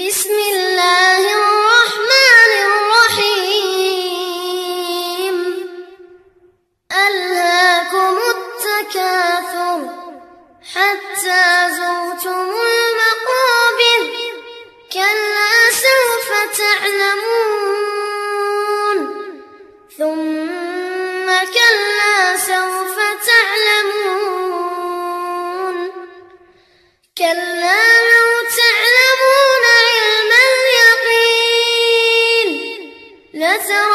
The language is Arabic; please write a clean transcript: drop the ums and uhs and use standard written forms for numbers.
بسم الله الرحمن الرحيم. ألهاكم التكاثر حتى زرتم المقابر، كلا سوف تعلمون ثم كلا سوف تعلمون، كلا لو تعلمون علم اليقين لترون